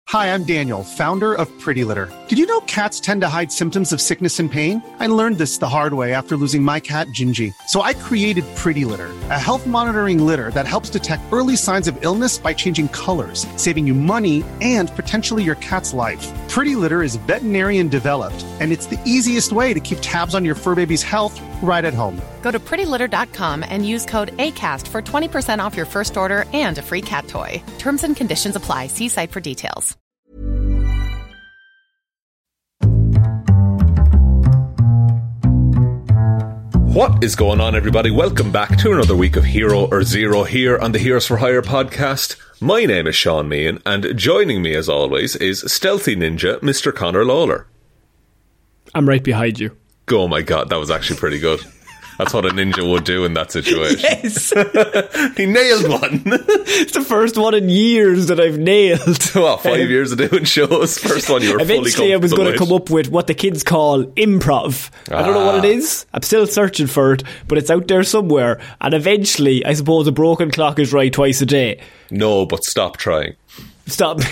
Hi, I'm Daniel, founder of Pretty Litter. Did you know cats tend to hide symptoms of sickness and pain? I learned this the hard way after losing my cat, Gingy. So I created Pretty Litter, a health monitoring litter that helps detect early signs of illness by changing colors, saving you money and potentially your cat's life. Pretty Litter is veterinarian developed, and it's the easiest way to keep tabs on your fur baby's health right at home. Go to prettylitter.com and use code ACAST for 20% off your first order and a free cat toy. Terms and conditions apply. See site for details. What is going on, everybody? Welcome back to another week of Hero or Zero here on the Heroes for Hire podcast. My name is Sean Meehan, and joining me as always is stealthy ninja Mr. Connor Lawler. I'm right behind you. Oh my god, that was actually pretty good. That's what a ninja would do in that situation. Yes! He nailed one. It's the first one in years that I've nailed. Well, 5 years of doing shows. First one you were fully comfortable Eventually I was going to come up with what the kids call improv. I don't know what it is. I'm still searching for it, but it's out there somewhere. And eventually, I suppose a broken clock is right twice a day. No, but stop trying. Stop.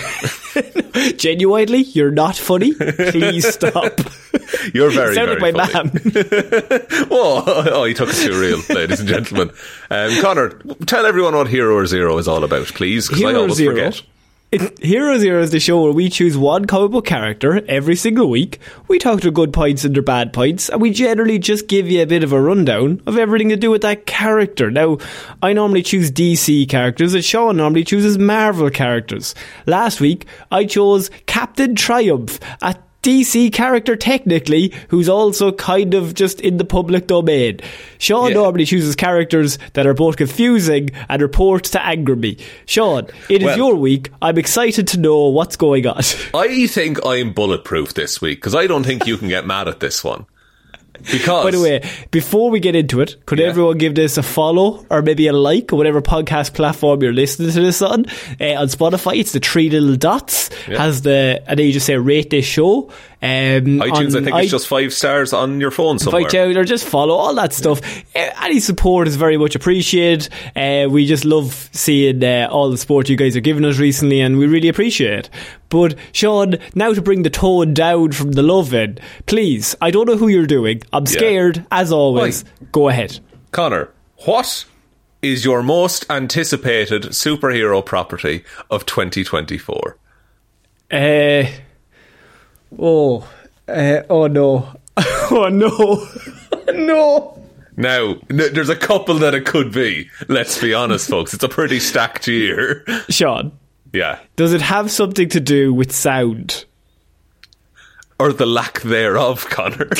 Genuinely, you're not funny. Please stop. You're very, you sound very like my funny. Oh, he took it too real, ladies and gentlemen. Connor, tell everyone what Hero or Zero is all about, please, because I always forget. Hero Zero is the show where we choose one comic book character every single week. We talk their good points and their bad points, and we generally just give you a bit of a rundown of everything to do with that character. Now, I normally choose DC characters, and Sean normally chooses Marvel characters. Last week, I chose Captain Triumph, a DC character technically, who's also kind of just in the public domain. Sean normally chooses characters that are both confusing and report to anger me. Sean, it is your week. I'm excited to know what's going on. I think I'm bulletproof this week, because I don't think you can get mad at this one. Because, by the way, before we get into it, could everyone give this a follow or maybe a like or whatever podcast platform you're listening to this on? On Spotify, it's the three little dots. Has the, and then you just say rate this show. iTunes, I think it's just 5 stars on your phone somewhere. Or just follow, all that stuff. Any support is very much appreciated. We just love seeing all the support you guys are giving us recently, and we really appreciate it. But Sean, now to bring the tone down from the love in, please, I don't know who you're doing. I'm scared, as always. Go ahead. Connor, what is your most anticipated superhero property of 2024? Oh no. Oh no. No. Now, there's a couple that it could be. Let's be honest, folks. It's a pretty stacked year. Sean. Yeah. Does it have something to do with sound? Or the lack thereof, Connor?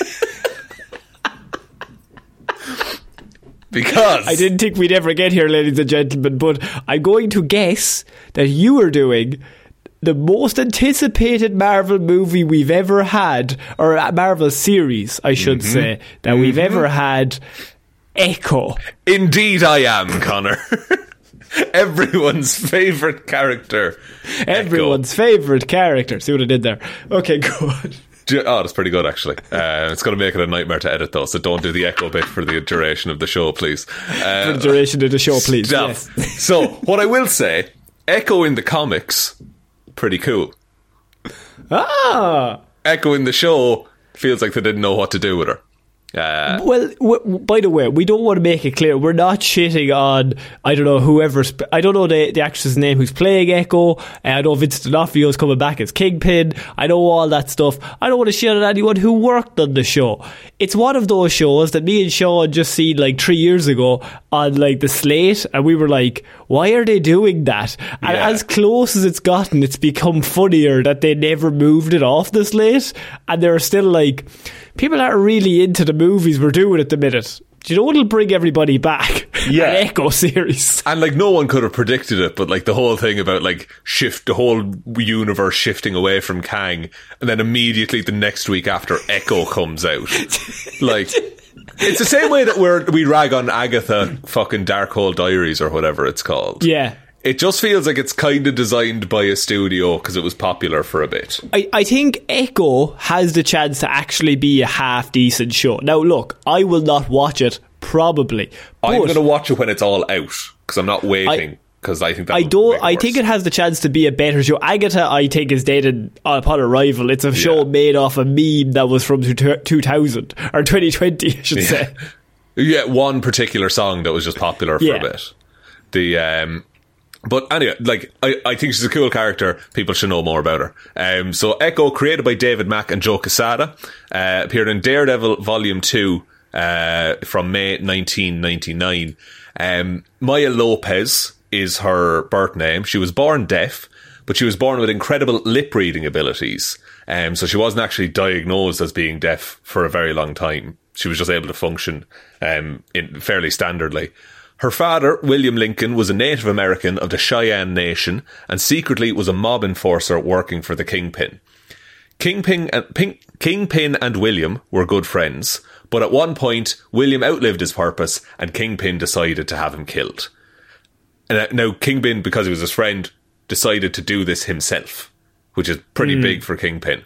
Because I didn't think we'd ever get here, ladies and gentlemen, but I'm going to guess that you are doing the most anticipated Marvel movie we've ever had, or a Marvel series, I should say, that we've ever had, Echo. Indeed I am, Connor. Everyone's favourite character. Everyone's favourite character. See what I did there? Okay, good. Oh, that's pretty good, actually. It's going to make it a nightmare to edit, though, so don't do the Echo bit for the duration of the show, please. For the duration of the show, please. Yes. So, what I will say, Echo in the comics, pretty cool. Echo in the show feels like they didn't know what to do with her. Well, by the way, we don't want to make it clear we're not shitting on, I don't know, whoever's, I don't know the actress's name who's playing Echo. I know Vincent D'Onofrio's coming back as Kingpin. I know all that stuff. I don't want to shit on anyone who worked on the show. It's one of those shows that me and Sean just seen like 3 years ago on like the slate, and we were like, why are they doing that? And as close as it's gotten, it's become funnier that they never moved it off the slate, and they're still like, people aren't really into the movies we're doing at the minute. Do you know what'll bring everybody back? Yeah. An Echo series. And like no one could have predicted it, but like the whole thing about like the whole universe shifting away from Kang, and then immediately the next week after Echo comes out. Like, it's the same way that we rag on Agatha fucking Darkhold Diaries or whatever it's called. Yeah. It just feels like it's kind of designed by a studio because it was popular for a bit. I think Echo has the chance to actually be a half-decent show. Now, look, I will not watch it, probably. I'm going to watch it when it's all out because I'm not waiting. because I think that I think it has the chance to be a better show. Agatha, I think, is dated upon arrival. It's a show made off a meme that was from 2000 or 2020, I should say. Yeah, one particular song that was just popular for a bit. But anyway, like, I think she's a cool character. People should know more about her. So Echo, created by David Mack and Joe Quesada, appeared in Daredevil Volume 2 from May 1999. Maya Lopez is her birth name. She was born deaf, but she was born with incredible lip reading abilities. So she wasn't actually diagnosed as being deaf for a very long time. She was just able to function fairly standardly. Her father, William Lincoln, was a Native American of the Cheyenne Nation and secretly was a mob enforcer working for the Kingpin. Kingpin and William were good friends, but at one point, William outlived his purpose and Kingpin decided to have him killed. Now, Kingpin, because he was his friend, decided to do this himself, which is pretty big for Kingpin.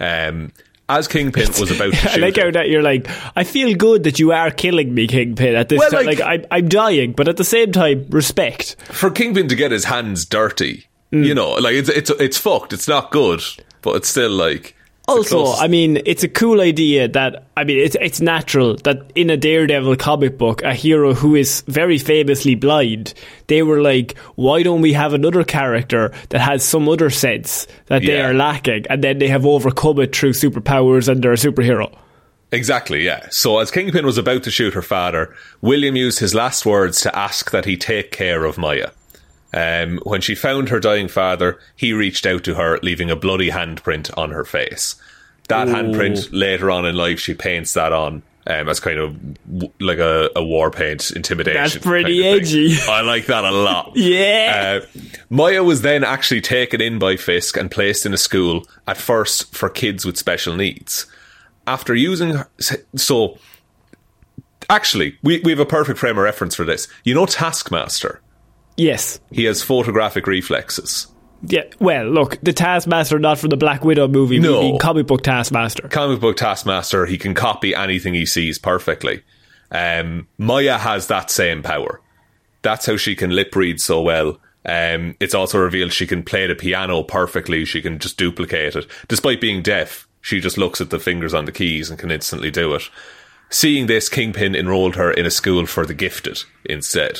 As Kingpin was about to shoot I like how that you're like, I feel good that you are killing me, Kingpin, at this time. Like, I'm dying, but at the same time, respect. For Kingpin to get his hands dirty, you know, like, it's fucked. It's not good, but it's still like... Also, I mean, it's a cool idea that, I mean, it's natural that in a Daredevil comic book, a hero who is very famously blind, they were like, why don't we have another character that has some other sense that they are lacking, and then they have overcome it through superpowers and they're a superhero. Exactly, yeah. So as Kingpin was about to shoot her father, William used his last words to ask that he take care of Maya. When she found her dying father, he reached out to her, leaving a bloody handprint on her face. That handprint, later on in life, she paints that on as kind of like a war paint intimidation. That's pretty edgy. I like that a lot. Yeah. Maya was then actually taken in by Fisk and placed in a school, at first for kids with special needs. After using her... So, actually, we have a perfect frame of reference for this. You know Taskmaster? Yes. He has photographic reflexes. Yeah, well, look, the Taskmaster, not from the Black Widow movie, no. meaning comic book Taskmaster. Comic book Taskmaster, he can copy anything he sees perfectly. Maya has that same power. That's how she can lip read so well. It's also revealed she can play the piano perfectly. She can just duplicate it. Despite being deaf, she just looks at the fingers on the keys and can instantly do it. Seeing this, Kingpin enrolled her in a school for the gifted instead.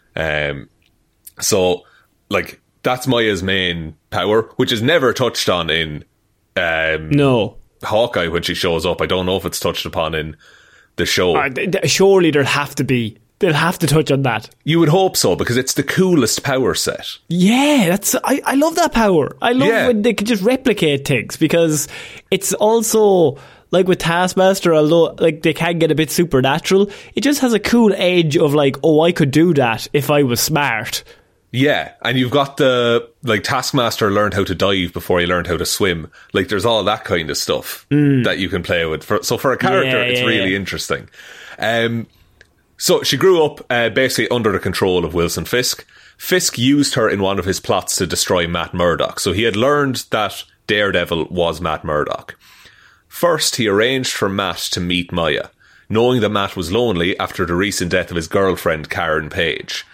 So, like, that's Maya's main power, which is never touched on in Hawkeye when she shows up. I don't know if it's touched upon in the show. Surely there'll have to be. They'll have to touch on that. You would hope so, because it's the coolest power set. Yeah, I love that power. I love when they can just replicate things, because it's also... Like with Taskmaster, although like they can get a bit supernatural, it just has a cool edge of like, oh, I could do that if I was smart. Yeah, and you've got Taskmaster learned how to dive before he learned how to swim. Like, there's all that kind of stuff that you can play with. So for a character, it's really interesting. So she grew up basically under the control of Wilson Fisk. Fisk used her in one of his plots to destroy Matt Murdock. So he had learned that Daredevil was Matt Murdock. First, he arranged for Matt to meet Maya, knowing that Matt was lonely after the recent death of his girlfriend, Karen Page.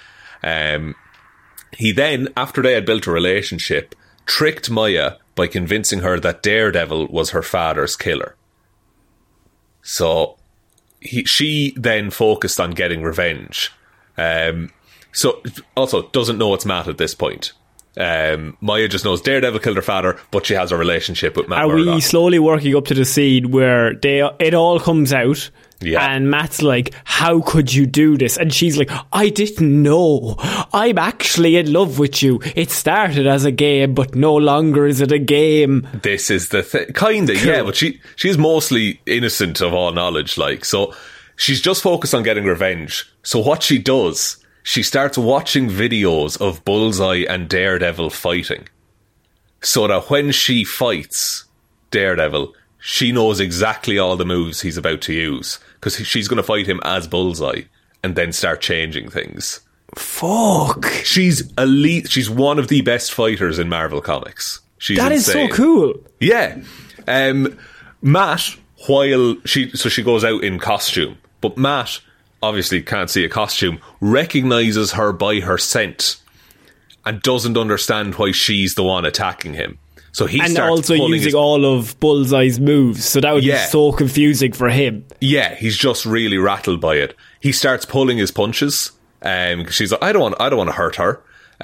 He then, after they had built a relationship, tricked Maya by convincing her that Daredevil was her father's killer. So, she then focused on getting revenge. So, also, doesn't know it's Matt at this point. Maya just knows Daredevil killed her father, but she has a relationship with Matt Murdock. Are we slowly working up to the scene where it all comes out, and Matt's like, how could you do this? And she's like, I didn't know. I'm actually in love with you. It started as a game, but no longer is it a game. This is the thing. Kinda, cool. Yeah, but she's mostly innocent of all knowledge, like, so she's just focused on getting revenge. So what she does... She starts watching videos of Bullseye and Daredevil fighting, so that when she fights Daredevil, she knows exactly all the moves he's about to use, because she's going to fight him as Bullseye and then start changing things. Fuck. She's elite. She's one of the best fighters in Marvel Comics. That is so cool. Yeah. Matt, while she goes out in costume, but Matt... obviously can't see a costume, recognises her by her scent and doesn't understand why she's the one attacking him. So he and starts also pulling using all of Bullseye's moves, so that would be so confusing for him. Yeah, he's just really rattled by it. He starts pulling his punches. She's like, I don't want to hurt her.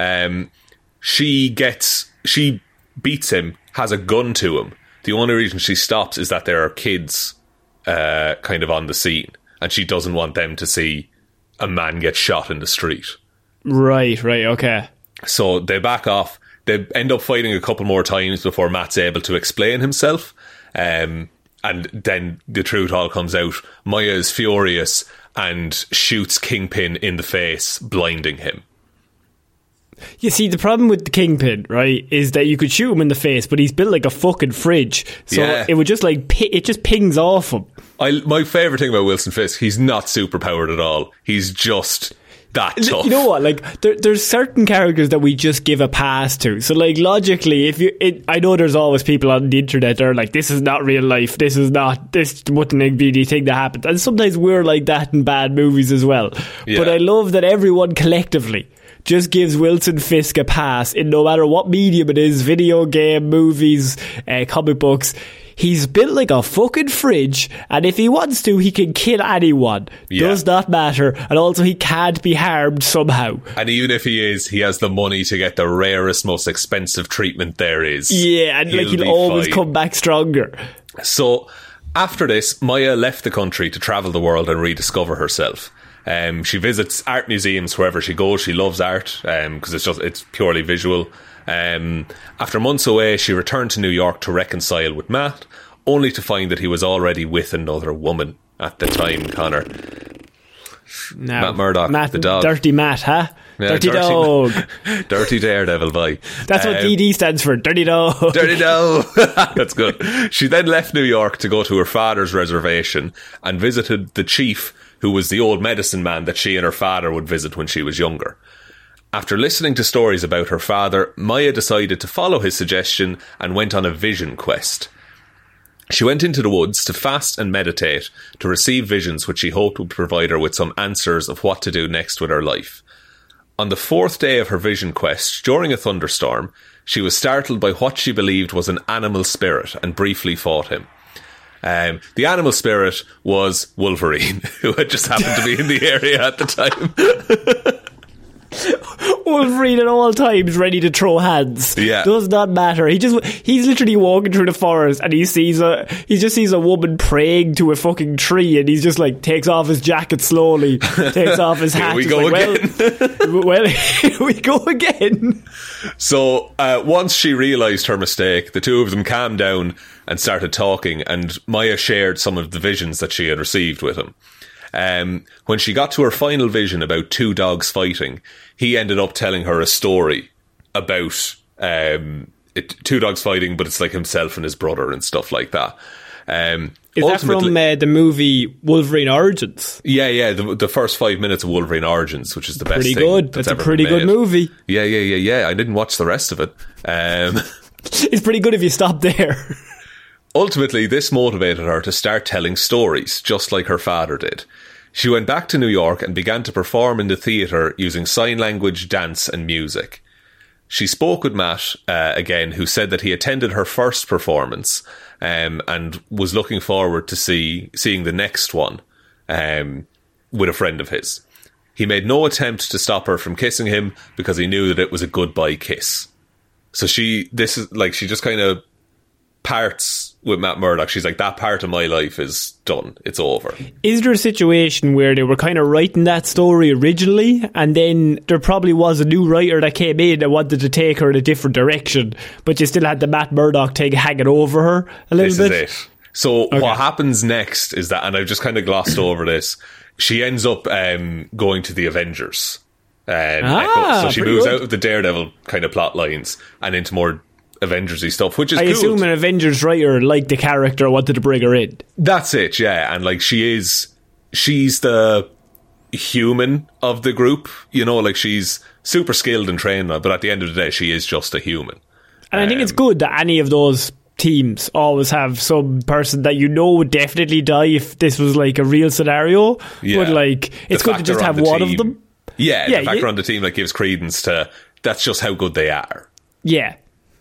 She beats him, has a gun to him. The only reason she stops is that there are kids kind of on the scene, and she doesn't want them to see a man get shot in the street. Right, okay. So they back off. They end up fighting a couple more times before Matt's able to explain himself. And then the truth all comes out. Maya is furious and shoots Kingpin in the face, blinding him. You see, the problem with the Kingpin, right, is that you could shoot him in the face, but he's built like a fucking fridge. So it would just it just pings off him. My favourite thing about Wilson Fisk, he's not superpowered at all. He's just that tough. You know what? Like, there's certain characters that we just give a pass to. So, like, logically, I know there's always people on the internet that are like, this is not real life. This wouldn't be the thing that happens. And sometimes we're like that in bad movies as well. Yeah. But I love that everyone collectively just gives Wilson Fisk a pass in no matter what medium it is, video game, movies, comic books. He's built like a fucking fridge, and if he wants to, he can kill anyone. Does not matter. And also, he can't be harmed somehow. And even if he is, he has the money to get the rarest, most expensive treatment there is. Yeah, and he'll always come back stronger. So, after this, Maya left the country to travel the world and rediscover herself. She visits art museums wherever she goes. She loves art because it's purely visual. After months away, she returned to New York to reconcile with Matt, only to find that he was already with another woman at the time, Connor. Now, Matt Murdock, the dog. Dirty Matt, huh? Yeah, dirty dog. Dirty Daredevil, boy. That's what DD stands for, Dirty Dog. Dirty Dog. That's good. She then left New York to go to her father's reservation and visited the chief, who was the old medicine man that she and her father would visit when she was younger. After listening to stories about her father, Maya decided to follow his suggestion and went on a vision quest. She went into the woods to fast and meditate to receive visions which she hoped would provide her with some answers of what to do next with her life. On the 4th day of her vision quest, during a thunderstorm, she was startled by what she believed was an animal spirit and briefly fought him. The animal spirit was Wolverine, who had just happened to be in the area at the time. Wolverine at all times ready to throw hands. Yeah. Does not matter. He's literally walking through the forest and he just sees a woman praying to a fucking tree, and he's just like takes off his jacket slowly, takes off his hat. Here we go again. Well, here we go again. So once she realised her mistake, the two of them calmed down and started talking, and Maya shared some of the visions that she had received with him. When she got to her final vision about two dogs fighting, he ended up telling her a story about two dogs fighting, but it's like himself and his brother and stuff like that. Is that from the movie Wolverine Origins? Yeah. The first 5 minutes of Wolverine Origins, which is the best thing. Pretty good. That's a pretty good movie. Yeah. I didn't watch the rest of it. It's pretty good if you stop there. Ultimately, this motivated her to start telling stories, just like her father did. She went back to New York and began to perform in the theatre using sign language, dance and music. She spoke with Matt again, who said that he attended her first performance and was looking forward to seeing the next one with a friend of his. He made no attempt to stop her from kissing him because he knew that it was a goodbye kiss. So she just kind of parts with Matt Murdock. She's like, that part of my life is done. It's over. Is there a situation where they were kind of writing that story originally, and then there probably was a new writer that came in and wanted to take her in a different direction, but you still had the Matt Murdock thing hanging over her a little bit? This is it. So what happens next is that, and I've just kind of glossed over this, she ends up going to the Avengers. So she moves out of the Daredevil kind of plot lines and into more Avengers-y stuff, which is cool. I assume an Avengers writer liked the character, wanted to bring her in. That's it, yeah. And like she's the human of the group, you know, like she's super skilled and trained, but at the end of the day she is just a human. And I think it's good that any of those teams always have some person that you know would definitely die if this was like a real scenario. Yeah. But like it's good to just have one of them. Yeah, the factor on the team that gives credence to that's just how good they are. Yeah.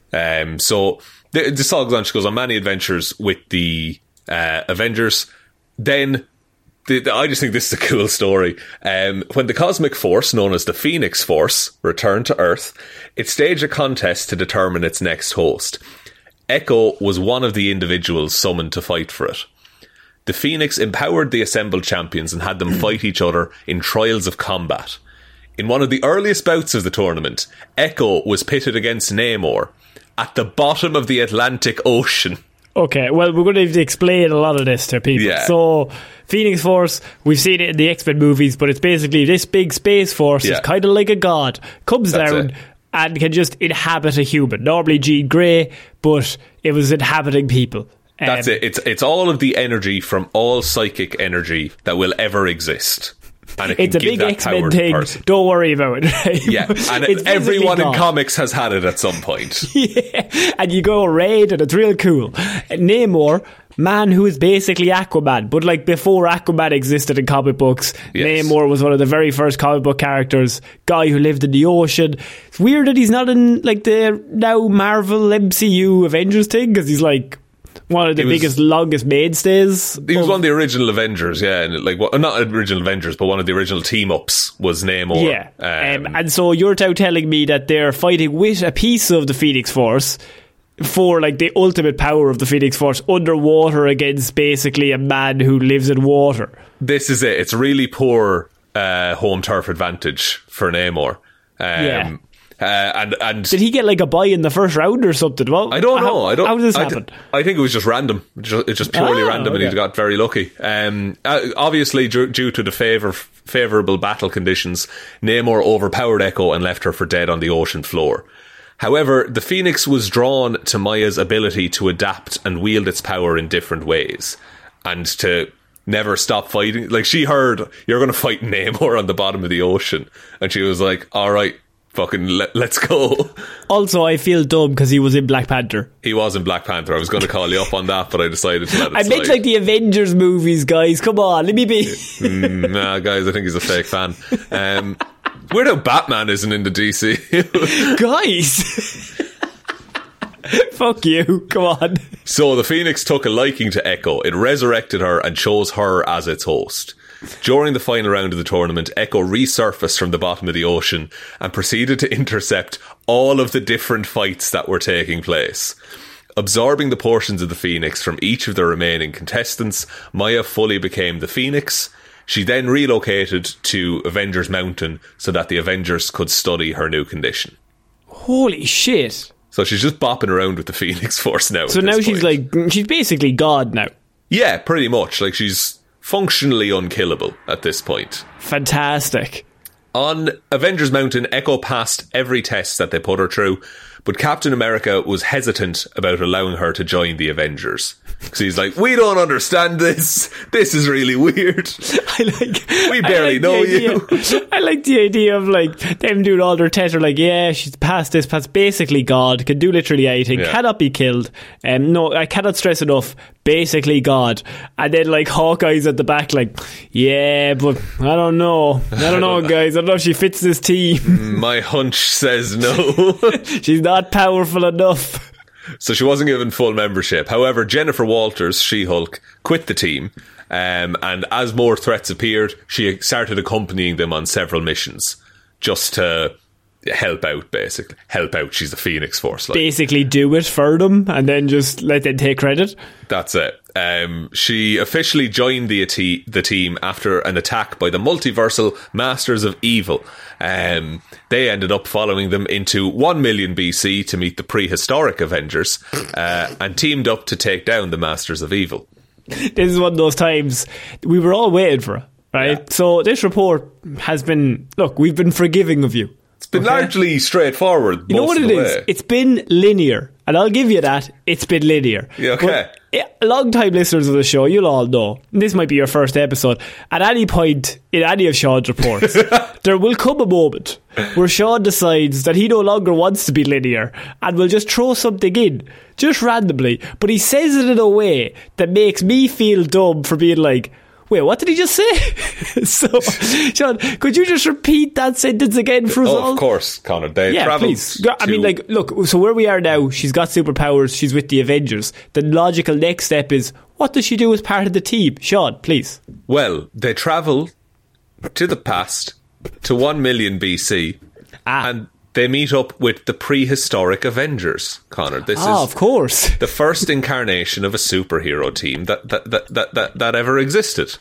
So the song goes on. She goes on many adventures with the Avengers. Then I just think this is a cool story. When the cosmic force, known as the Phoenix Force, returned to Earth, it staged a contest to determine its next host. Echo was one of the individuals summoned to fight for it. The Phoenix empowered the assembled champions and had them fight each other in trials of combat. In one of the earliest bouts of the tournament, Echo was pitted against Namor at the bottom of the Atlantic Ocean. Okay, well, we're going to have to explain a lot of this to people. Yeah. So, Phoenix Force, we've seen it in the X-Men movies, but it's basically this big space force. It's kind of like a god. Comes down and can just inhabit a human. Normally Jean Grey, but it was inhabiting people. That's it. It's all of the energy from all psychic energy that will ever exist. And it's a big X-Men thing. Don't worry about it. Right? Yeah, and everyone in comics has had it at some point. Yeah, and you go raid, and it's real cool. Namor, man who is basically Aquaman, but like before Aquaman existed in comic books, Namor was one of the very first comic book characters. Guy who lived in the ocean. It's weird that he's not in like the now Marvel MCU Avengers thing, because he's like one of the biggest, longest mainstays. He was one of the original Avengers, yeah. And like, not original Avengers, but one of the original team-ups was Namor. Yeah. And so you're now telling me that they're fighting with a piece of the Phoenix Force for like the ultimate power of the Phoenix Force underwater against basically a man who lives in water. This is it. It's really poor home turf advantage for Namor. Yeah. And did he get like a bye in the first round or something? Well, I don't know. How did this happen? I think it was just random. It's just purely random, and he got very lucky. Obviously, due to the favourable battle conditions, Namor overpowered Echo and left her for dead on the ocean floor. However, the Phoenix was drawn to Maya's ability to adapt and wield its power in different ways, and to never stop fighting. Like, she heard, you're going to fight Namor on the bottom of the ocean, and she was like, all right, fucking let's go. Also, I feel dumb because he was in Black Panther. He was in Black Panther. I was going to call you up on that, but I decided to let it slide. I meant like the Avengers movies, guys. Come on, let me be. Nah, guys, I think he's a fake fan. Weird how Batman isn't in the DC. Guys. Fuck you, come on. So the Phoenix took a liking to Echo. It resurrected her and chose her as its host. During the final round of the tournament, Echo resurfaced from the bottom of the ocean and proceeded to intercept all of the different fights that were taking place. Absorbing the portions of the Phoenix from each of the remaining contestants, Maya fully became the Phoenix. She then relocated to Avengers Mountain so that the Avengers could study her new condition. Holy shit. So she's just bopping around with the Phoenix Force now. So now she's basically God now. Yeah, pretty much. Like, she's functionally unkillable at this point. Fantastic. On Avengers Mountain, Echo passed every test that they put her through, but Captain America was hesitant about allowing her to join the Avengers. Because he's like, we don't understand this. This is really weird. We barely know you. I like the idea of like them doing all their tests. Are like, yeah, she's passed this, past basically God, can do literally anything, cannot be killed. No, I cannot stress enough, basically God. And then like Hawkeye's at the back, like, yeah, but I don't know, guys. I don't know if she fits this team. My hunch says no. She's not powerful enough. So she wasn't given full membership. However, Jennifer Walters, She-Hulk, quit the team. And as more threats appeared, she started accompanying them on several missions just to help out, basically. Help out. She's the Phoenix Force. Like. Basically do it for them and then just let them take credit. That's it. She officially joined the team after an attack by the multiversal Masters of Evil. They ended up following them into 1 million BC to meet the prehistoric Avengers and teamed up to take down the Masters of Evil. This is one of those times we were all waiting for it, right? Yeah. So this report has been, look, we've been forgiving of you. It's been largely straightforward. You know what it is? It's been linear. And I'll give you that. It's been linear. Yeah, okay. But long-time listeners of the show, you'll all know, this might be your first episode, at any point in any of Sean's reports, there will come a moment where Sean decides that he no longer wants to be linear and will just throw something in, just randomly. But he says it in a way that makes me feel dumb for being like, Wait, what did he just say? So, Sean, could you just repeat that sentence again for us all? Of course, Connor. They traveled. Please. I mean, like, look, so where we are now, she's got superpowers, she's with the Avengers. The logical next step is, what does she do as part of the team? Sean, please. Well, they travel to the past, to 1 million BC, and they meet up with the prehistoric Avengers, Connor. This is, of course, the first incarnation of a superhero team that ever existed.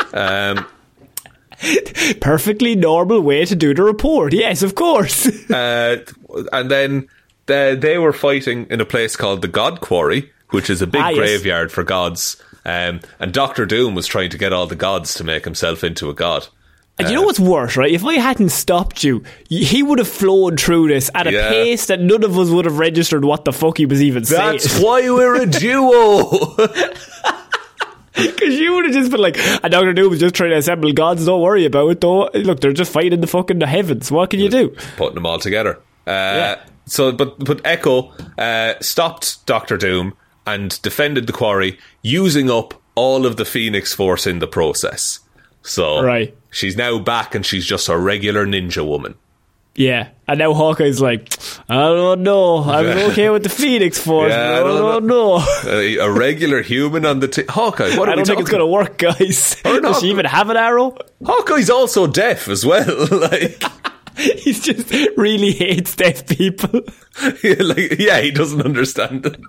Perfectly normal way to do the report. Yes, of course. And then they were fighting in a place called the God Quarry, which is a big graveyard for gods. And Doctor Doom was trying to get all the gods to make himself into a god. And you know what's worse, right? If I hadn't stopped you, he would have flown through this at a pace that none of us would have registered what the fuck he was even saying. That's why we're a duo. Because you would have just been like, and Dr. Doom was just trying to assemble gods, don't worry about it though. Look, they're just fighting the heavens. What can you do? Putting them all together. So, but Echo stopped Doctor Doom and defended the quarry, using up all of the Phoenix Force in the process. So she's now back and she's just a regular ninja woman. Yeah, and now Hawkeye's like, I don't know, I'm okay with the Phoenix Force, but I don't know. A regular human on the Hawkeye, what are we talking? I don't think it's going to work, guys. Does she even have an arrow? Hawkeye's also deaf as well. Like, he just really hates deaf people. He doesn't understand it.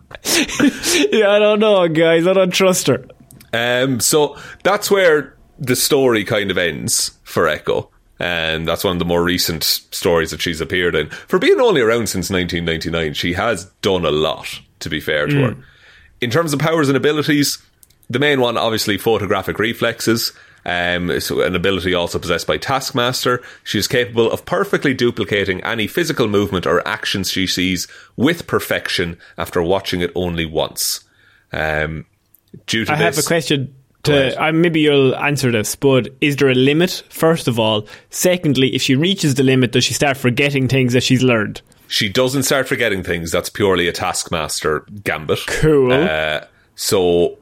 I don't know, guys, I don't trust her. So that's where the story kind of ends for Echo, and that's one of the more recent stories that she's appeared in. For being only around since 1999, she has done a lot, to be fair to her. In terms of powers and abilities, the main one, obviously, photographic reflexes, so an ability also possessed by Taskmaster. She is capable of perfectly duplicating any physical movement or actions she sees with perfection after watching it only once. I have a question. Maybe you'll answer this, but is there a limit, first of all? Secondly, if she reaches the limit, does she start forgetting things that she's learned? She doesn't start forgetting things. That's purely a Taskmaster gambit. Cool. So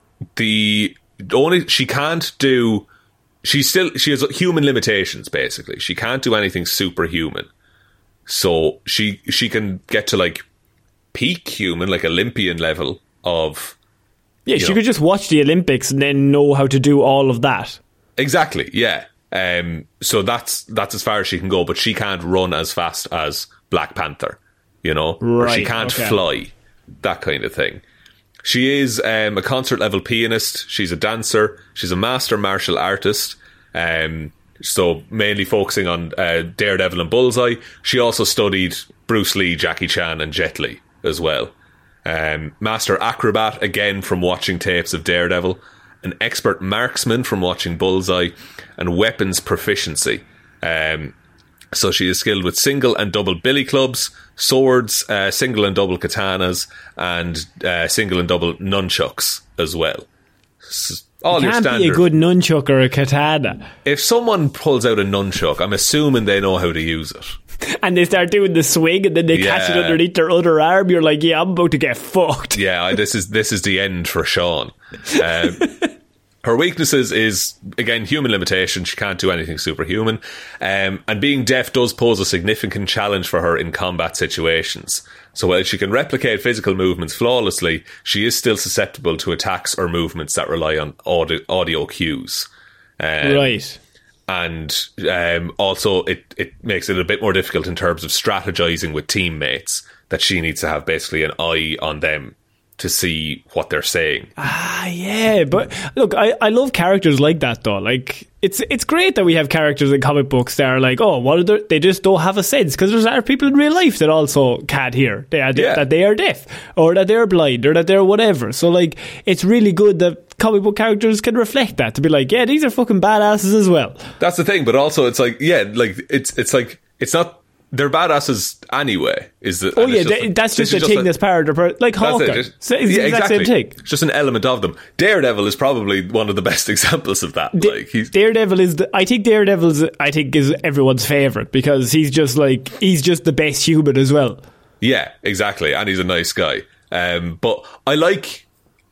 she can't do... She has human limitations, basically. She can't do anything superhuman. So she can get to like peak human, like Olympian level of... Yeah, she could just watch the Olympics and then know how to do all of that. Exactly, yeah. So that's as far as she can go, but she can't run as fast as Black Panther, or she can't fly, that kind of thing. She is a concert-level pianist. She's a dancer. She's a master martial artist. So mainly focusing on Daredevil and Bullseye. She also studied Bruce Lee, Jackie Chan and Jet Li as well. Master acrobat, again from watching tapes of Daredevil. An expert marksman from watching Bullseye. And weapons proficiency. So she is skilled with single and double billy clubs, swords, single and double katanas, and single and double nunchucks as well. All your standard. Can't be a good nunchuck or a katana. If someone pulls out a nunchuck, I'm assuming they know how to use it. And they start doing the swing, and then they catch it underneath their other arm. You're like, yeah, I'm about to get fucked. Yeah, this is the end for Sean. Her weaknesses is, again, human limitation. She can't do anything superhuman. And being deaf does pose a significant challenge for her in combat situations. So while she can replicate physical movements flawlessly, she is still susceptible to attacks or movements that rely on audio cues. Right. And also it makes it a bit more difficult in terms of strategizing with teammates, that she needs to have basically an eye on them to see what they're saying. Yeah, but look, I love characters like that though. Like, it's great that we have characters in comic books that are like, oh, what are they just don't have a sense, because there's other people in real life that also can't hear, that they are deaf, or that they're blind, or that they're whatever. So like, it's really good that comic book characters can reflect that, to be like, yeah, these are fucking badasses as well. That's the thing, but also it's like, yeah, like it's like, it's not, they're badasses anyway. That's just a thing that's part of their like Hawkeye. It's the exact same thing. It's just an element of them. Daredevil is probably one of the best examples of that. Daredevil is I think is everyone's favourite, because he's just the best human as well. Yeah, exactly, and he's a nice guy. But I like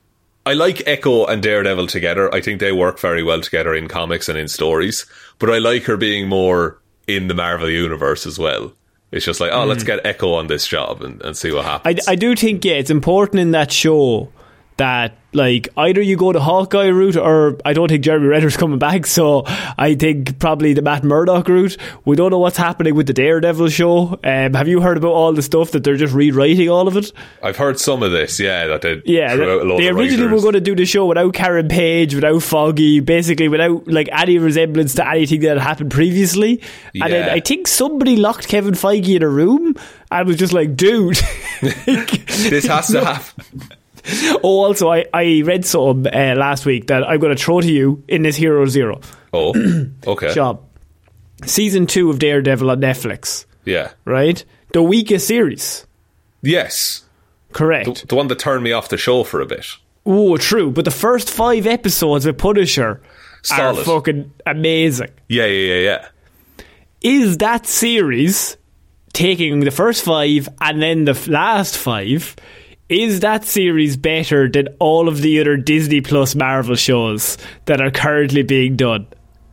I like Echo and Daredevil together. I think they work very well together in comics and in stories. But I like her being more in the Marvel universe as well. It's just like, let's get Echo on this job and see what happens. I do think, it's important in that show that, like, either you go the Hawkeye route, or I don't think Jeremy Renner's coming back, so I think probably the Matt Murdock route. We don't know what's happening with the Daredevil show. Have you heard about all the stuff that they're just rewriting all of it? I've heard some of this, that they they originally were going to do the show without Karen Page, without Foggy, basically without like any resemblance to anything that had happened previously. And then I think somebody locked Kevin Feige in a room and was just like, dude, this has to happen. Oh, also, I read something last week that I'm going to throw to you in this Hero Zero. Oh, okay. Sean, Season 2 of Daredevil on Netflix. Yeah. Right? The weakest series. Yes. Correct. The one that turned me off the show for a bit. Oh, true. But the first 5 episodes with Punisher are fucking amazing. Yeah. Is that series, taking the first 5 and then the last 5... is that series better than all of the other Disney Plus Marvel shows that are currently being done?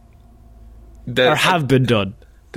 Or have been done?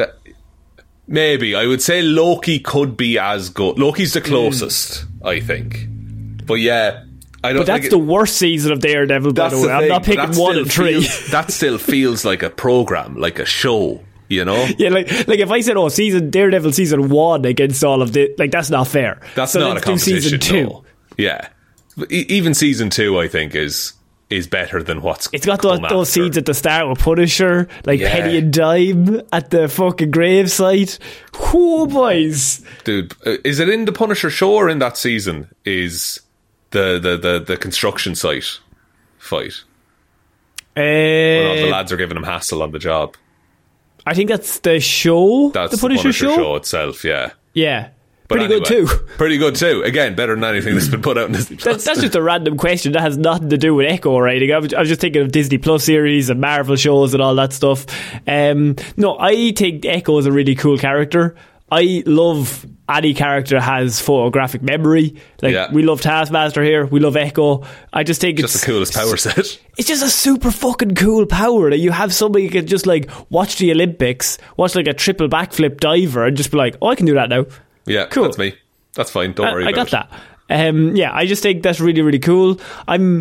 Maybe. I would say Loki could be as good. Loki's the closest, I think. But yeah, I don't. But that's the worst season of Daredevil, by the way. I'm not picking 1 and 3. That still feels like a program, like a show. You know? Yeah, like if I said, Daredevil season 1 against all of the, like, that's not fair. That's not a competition. Season 2. No. Yeah. But even season 2, I think, is better than what's It's got those scenes at the start with Punisher, like Penny and Dime at the fucking gravesite. Whoa, boys. Dude, is it in the Punisher show or in that season is the construction site fight? When all the lads are giving him hassle on the job. I think that's the show. That's the Punisher show itself, yeah. Yeah. But Pretty good too. Again, better than anything that's been put out in Disney Plus. That's just a random question. That has nothing to do with Echo or anything. I was just thinking of Disney Plus series and Marvel shows and all that stuff. No, I think Echo is a really cool character. I love any character has photographic memory. We love Taskmaster here. We love Echo. I just think it's the coolest power set. It's just a super fucking cool power that you have somebody who can just like watch the Olympics, watch like a triple backflip diver and just be like, I can do that now. Yeah, cool. That's me. That's fine. Don't worry about it. I got that. I just think that's really, really cool. I'm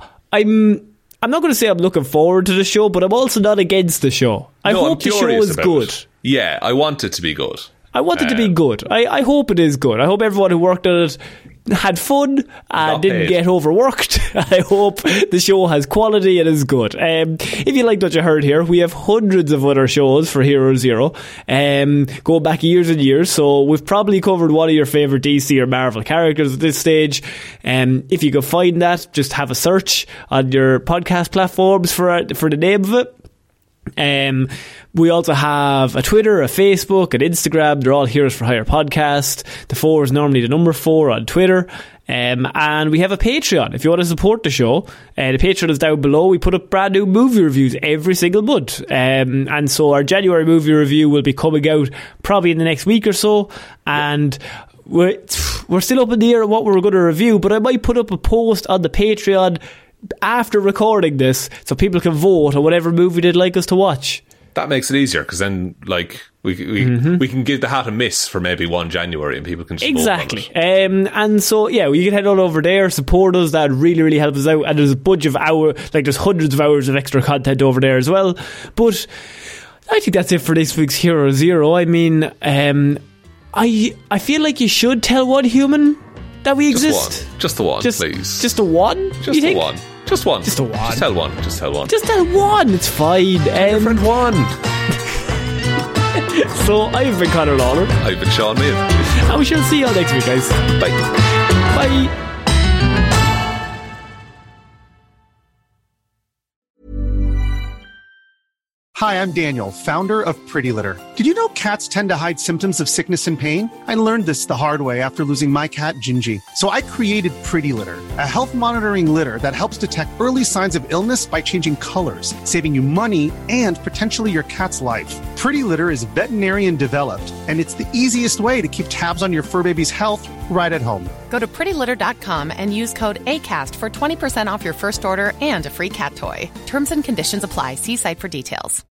not going to say I'm looking forward to the show, but I'm also not against the show. I hope the show is good. Yeah, I want it to be good. I want it to be good. I hope it is good. I hope everyone who worked on it had fun and didn't get overworked. I hope the show has quality and is good. If you liked what you heard here, we have hundreds of other shows for Hero Zero, going back years and years, so we've probably covered one of your favourite DC or Marvel characters at this stage. If you can find that, just have a search on your podcast platforms for the name of it. We also have a Twitter, a Facebook, an Instagram. They're all Heroes for Hire podcast. The 4 is normally the number 4 on Twitter. And we have a Patreon if you want to support the show. The Patreon is down below. We put up brand new movie reviews every single month. And so our January movie review will be coming out probably in the next week or so. And we're still up in the air on what we're going to review, but I might put up a post on the Patreon after recording this so people can vote on whatever movie they'd like us to watch. That makes it easier because then we can give the hat a miss for maybe 1 January and people can just exactly vote on it. And so you can head on over there, support us. That really, really helps us out. And there's a bunch of there's hundreds of hours of extra content over there as well. But I think that's it for this week's Hero Zero. I mean, I feel like you should tell one human that we exist. Just the one, please. Just the one? Just the one. Just one. Just a one. Just tell one. Just tell one. Just tell one. It's fine. Your friend one. So I've been Conor Lawler. I've been Sean Mead. And we shall see you all next week, guys. Bye. Bye. Hi, I'm Daniel, founder of Pretty Litter. Did you know cats tend to hide symptoms of sickness and pain? I learned this the hard way after losing my cat, Gingy. So I created Pretty Litter, a health monitoring litter that helps detect early signs of illness by changing colors, saving you money and potentially your cat's life. Pretty Litter is veterinarian developed, and it's the easiest way to keep tabs on your fur baby's health right at home. Go to prettylitter.com and use code ACAST for 20% off your first order and a free cat toy. Terms and conditions apply. See site for details.